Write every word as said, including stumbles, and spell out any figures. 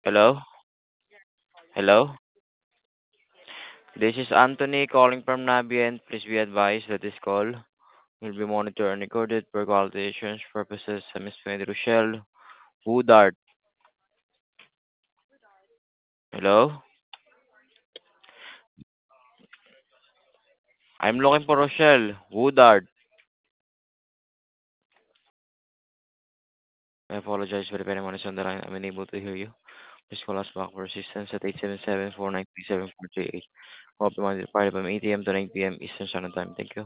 Hello? Hello? This is Anthony calling from Navient. Please be advised that this call will be monitored and recorded for quality assurance purposes. I'm Miss Rochelle Woodard. Hello? I'm looking for Rochelle Woodard. I apologize for if anyone is on the line. I'm unable to hear you. Please call us back for assistance at eight seven seven, four nine three, seven four three eight. We'll be monitored by eight a m to nine p m Eastern Standard Time. Thank you.